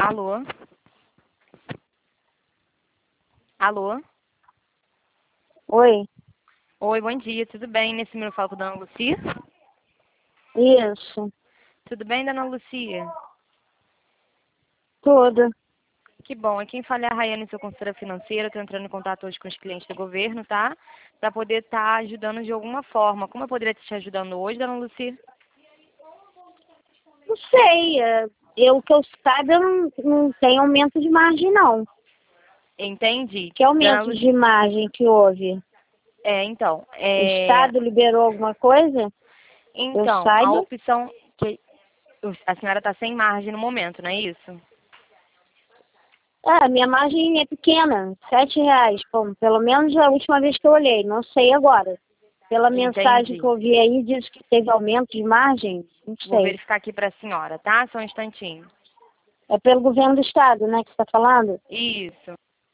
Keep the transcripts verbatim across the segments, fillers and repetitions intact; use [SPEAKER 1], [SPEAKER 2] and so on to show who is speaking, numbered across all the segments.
[SPEAKER 1] Alô? Alô?
[SPEAKER 2] Oi,
[SPEAKER 1] Oi, bom dia, tudo bem? Nesse número eu falo com a dona Lucia?
[SPEAKER 2] isso,
[SPEAKER 1] Tudo bem, dona Lucia?
[SPEAKER 2] tudo.
[SPEAKER 1] Que bom. Aqui quem fala é a Rayane, sua consultora financeira. Estou entrando em contato hoje com os clientes do governo, tá? Para poder estar ajudando de alguma forma. Como eu poderia estar te ajudando hoje, dona Lucia?
[SPEAKER 2] Não sei, é, eu que eu saiba, eu não, não tem aumento de margem, não.
[SPEAKER 1] Entendi.
[SPEAKER 2] Que
[SPEAKER 1] Dona
[SPEAKER 2] aumento de
[SPEAKER 1] Lucia,
[SPEAKER 2] margem que houve?
[SPEAKER 1] é, então,
[SPEAKER 2] O
[SPEAKER 1] é,
[SPEAKER 2] Estado liberou alguma coisa? Eu
[SPEAKER 1] então, a
[SPEAKER 2] saiba.
[SPEAKER 1] opção que a senhora está sem margem no momento, não é isso?
[SPEAKER 2] É, minha margem é pequena, sete reais. Bom, pelo menos a última vez que eu olhei, não sei agora. Pela mensagem que
[SPEAKER 1] Entendi.
[SPEAKER 2] eu vi aí, diz que teve aumento de margem, não
[SPEAKER 1] Vou
[SPEAKER 2] sei.
[SPEAKER 1] verificar aqui para a senhora, tá? Só um instantinho.
[SPEAKER 2] É pelo governo do Estado, né, que você está falando?
[SPEAKER 1] Isso.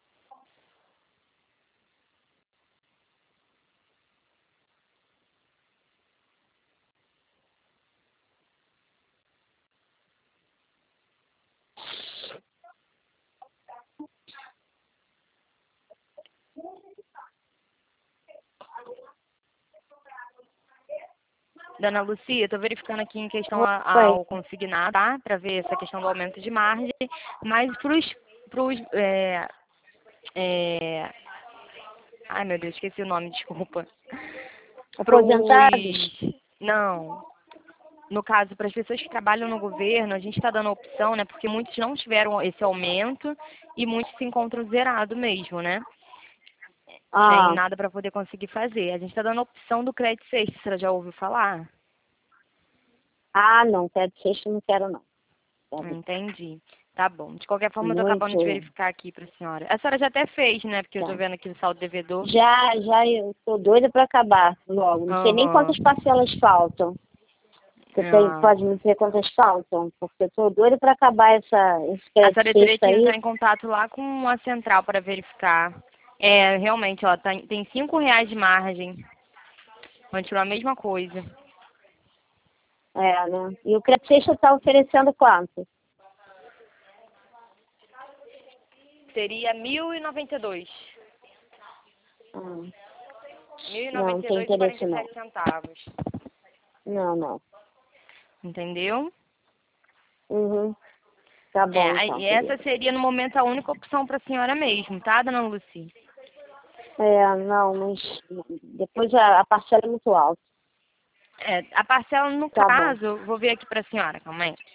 [SPEAKER 1] Dona Lucia, estou verificando aqui em questão a-
[SPEAKER 2] Oi.
[SPEAKER 1] ao consignado, tá? Para ver essa questão do aumento de margem, mas para os... Pros, é, é... Ai, meu Deus, esqueci o nome, desculpa. Para
[SPEAKER 2] Aposentados?
[SPEAKER 1] os... Não. No caso, para as pessoas que trabalham no governo, a gente está dando a opção, né? Porque muitos não tiveram esse aumento e muitos se encontram zerados mesmo, né? Sem
[SPEAKER 2] Ah,
[SPEAKER 1] nada para poder conseguir fazer. A gente está dando a opção do crédito sexto, você já ouviu falar?
[SPEAKER 2] ah, não, pé de sexta eu não quero, não. Quero
[SPEAKER 1] Entendi. Tá bom. De qualquer forma, eu tô acabando de
[SPEAKER 2] muito.
[SPEAKER 1] verificar aqui para a senhora. A senhora já até fez, né? Porque eu
[SPEAKER 2] Tá.
[SPEAKER 1] tô vendo aqui o saldo devedor.
[SPEAKER 2] Já, já, eu tô doida para acabar logo. Não sei nem
[SPEAKER 1] Aham.
[SPEAKER 2] quantas parcelas faltam. Você tem,
[SPEAKER 1] Ah.
[SPEAKER 2] pode me dizer quantas faltam? Porque eu tô doida para acabar essa, esse
[SPEAKER 1] A
[SPEAKER 2] crédito
[SPEAKER 1] senhora teria
[SPEAKER 2] sexta
[SPEAKER 1] que entrar
[SPEAKER 2] aí.
[SPEAKER 1] em contato lá com a central para verificar. É, realmente, ó, tá- tem cinco reais de margem. Continua a mesma coisa.
[SPEAKER 2] É, né? E o crédito sexta tá oferecendo quanto?
[SPEAKER 1] Seria mil e noventa e dois.
[SPEAKER 2] Hum,
[SPEAKER 1] Mil e
[SPEAKER 2] não, não
[SPEAKER 1] noventa e
[SPEAKER 2] tem
[SPEAKER 1] dois e quarenta
[SPEAKER 2] interesse
[SPEAKER 1] e
[SPEAKER 2] não.
[SPEAKER 1] sete centavos.
[SPEAKER 2] Não, não.
[SPEAKER 1] Entendeu?
[SPEAKER 2] Uhum. Tá
[SPEAKER 1] É,
[SPEAKER 2] bom
[SPEAKER 1] aí-
[SPEAKER 2] então,
[SPEAKER 1] e essa
[SPEAKER 2] querida.
[SPEAKER 1] seria no momento a única opção para a senhora mesmo, tá, dona Lucy?
[SPEAKER 2] É, não, mas depois a, a parcela é muito alta.
[SPEAKER 1] É, a parcela, no
[SPEAKER 2] Tá bom.
[SPEAKER 1] caso, vou ver aqui para a senhora, calma aí.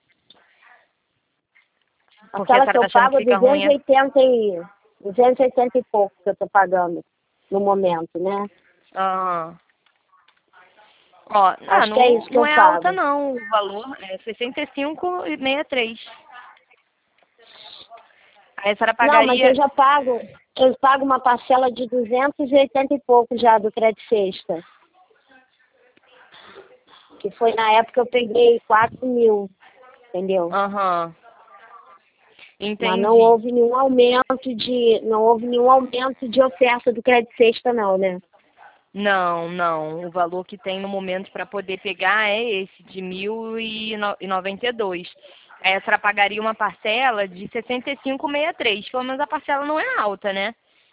[SPEAKER 2] A
[SPEAKER 1] Porque a
[SPEAKER 2] parcela que
[SPEAKER 1] senhora tá
[SPEAKER 2] eu
[SPEAKER 1] achando que
[SPEAKER 2] pago é
[SPEAKER 1] fica ruim,
[SPEAKER 2] duzentos e
[SPEAKER 1] é?
[SPEAKER 2] oitenta e, duzentos e oitenta e pouco que eu tô pagando no momento, né?
[SPEAKER 1] Ah, ó, ah,
[SPEAKER 2] Acho que é
[SPEAKER 1] não,
[SPEAKER 2] isso que
[SPEAKER 1] não
[SPEAKER 2] eu
[SPEAKER 1] é alta
[SPEAKER 2] pago.
[SPEAKER 1] não, o valor é sessenta e cinco e sessenta e três. Aí a senhora
[SPEAKER 2] Não, mas
[SPEAKER 1] pagaria,
[SPEAKER 2] eu já pago, eu pago uma parcela de duzentos e oitenta e pouco já do crédito sexta. Que foi na época que eu peguei quatro mil, entendeu?
[SPEAKER 1] aham,
[SPEAKER 2] Mas não
[SPEAKER 1] entendi.
[SPEAKER 2] houve nenhum aumento de, não houve nenhum aumento de oferta do crédito sexta não, né?
[SPEAKER 1] Não, não, o valor que tem no momento para poder pegar é esse, de mil e noventa e dois. Aí a senhora pagaria uma parcela de sessenta e cinco e sessenta e três, pelo menos a parcela não é alta, né?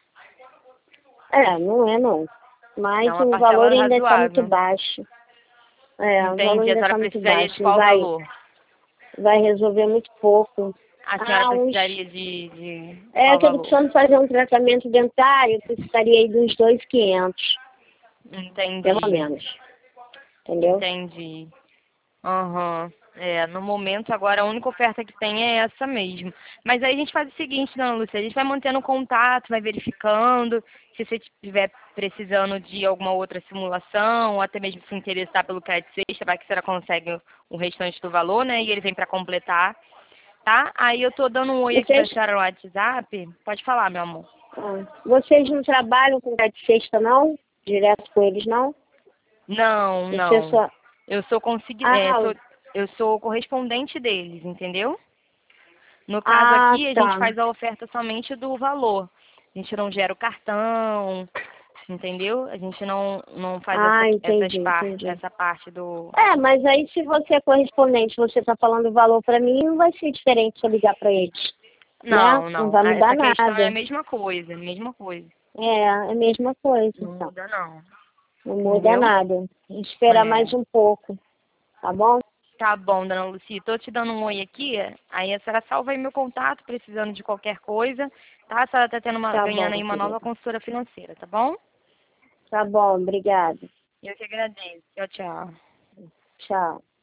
[SPEAKER 2] É, não é não.
[SPEAKER 1] É
[SPEAKER 2] Mas
[SPEAKER 1] uma
[SPEAKER 2] o valor
[SPEAKER 1] parcela
[SPEAKER 2] ainda está muito
[SPEAKER 1] razoável.
[SPEAKER 2] baixo. É, o valor
[SPEAKER 1] Entendi, a
[SPEAKER 2] ainda
[SPEAKER 1] senhora
[SPEAKER 2] está muito
[SPEAKER 1] precisaria de
[SPEAKER 2] baixo.
[SPEAKER 1] qual
[SPEAKER 2] Vai,
[SPEAKER 1] valor?
[SPEAKER 2] vai resolver muito pouco.
[SPEAKER 1] A senhora
[SPEAKER 2] Ah, uns.
[SPEAKER 1] precisaria de, de
[SPEAKER 2] É
[SPEAKER 1] qual
[SPEAKER 2] que eu tô
[SPEAKER 1] valor?
[SPEAKER 2] precisando fazer um tratamento dentário, eu precisaria aí de uns dois mil e quinhentos, pelo
[SPEAKER 1] Entendi,
[SPEAKER 2] menos. Entendeu?
[SPEAKER 1] entendi. Aham. É, no momento agora a única oferta que tem é essa mesmo. Mas aí a gente faz o seguinte, dona Lúcia, a gente vai mantendo contato, vai verificando, se você estiver precisando de alguma outra simulação, ou até mesmo se interessar pelo crédito sexta, vai que a senhora consegue o restante do valor, né? E ele vem para completar, tá? Aí eu tô dando um oi aqui pra
[SPEAKER 2] Vocês,
[SPEAKER 1] senhora no WhatsApp. Pode falar, meu amor.
[SPEAKER 2] ah, vocês não trabalham com crédito sexta, não? Direto com eles, não?
[SPEAKER 1] Não,
[SPEAKER 2] Você
[SPEAKER 1] não.
[SPEAKER 2] só.
[SPEAKER 1] Eu sou consegui... é,
[SPEAKER 2] Ah,
[SPEAKER 1] sou... eu sou correspondente deles, entendeu? No caso
[SPEAKER 2] ah,
[SPEAKER 1] aqui, a gente
[SPEAKER 2] tá.
[SPEAKER 1] faz a oferta somente do valor. A gente não gera o cartão, entendeu? A gente não, não faz
[SPEAKER 2] Ah,
[SPEAKER 1] essa,
[SPEAKER 2] entendi,
[SPEAKER 1] essas par,
[SPEAKER 2] entendi.
[SPEAKER 1] essa parte do...
[SPEAKER 2] É, mas aí se você é correspondente, você está falando o valor para mim, não vai ser diferente se eu ligar para eles, né?
[SPEAKER 1] Não,
[SPEAKER 2] Não
[SPEAKER 1] não.
[SPEAKER 2] vai
[SPEAKER 1] Ah,
[SPEAKER 2] mudar
[SPEAKER 1] essa questão é a
[SPEAKER 2] nada.
[SPEAKER 1] mesma coisa, a mesma coisa.
[SPEAKER 2] É, é a mesma coisa,
[SPEAKER 1] Não
[SPEAKER 2] então.
[SPEAKER 1] muda não,
[SPEAKER 2] Não muda
[SPEAKER 1] entendeu?
[SPEAKER 2] nada. Esperar mais
[SPEAKER 1] É.
[SPEAKER 2] um pouco, tá bom?
[SPEAKER 1] Tá bom, dona Lucy. Tô te dando um oi aqui. Aí a senhora salva aí meu contato, precisando de qualquer coisa, tá? A senhora tá tendo uma,
[SPEAKER 2] Tá
[SPEAKER 1] ganhando
[SPEAKER 2] bom,
[SPEAKER 1] aí uma nova
[SPEAKER 2] querida.
[SPEAKER 1] consultora financeira, tá bom?
[SPEAKER 2] Tá bom, obrigada.
[SPEAKER 1] Eu que agradeço. Tchau, tchau.
[SPEAKER 2] Tchau.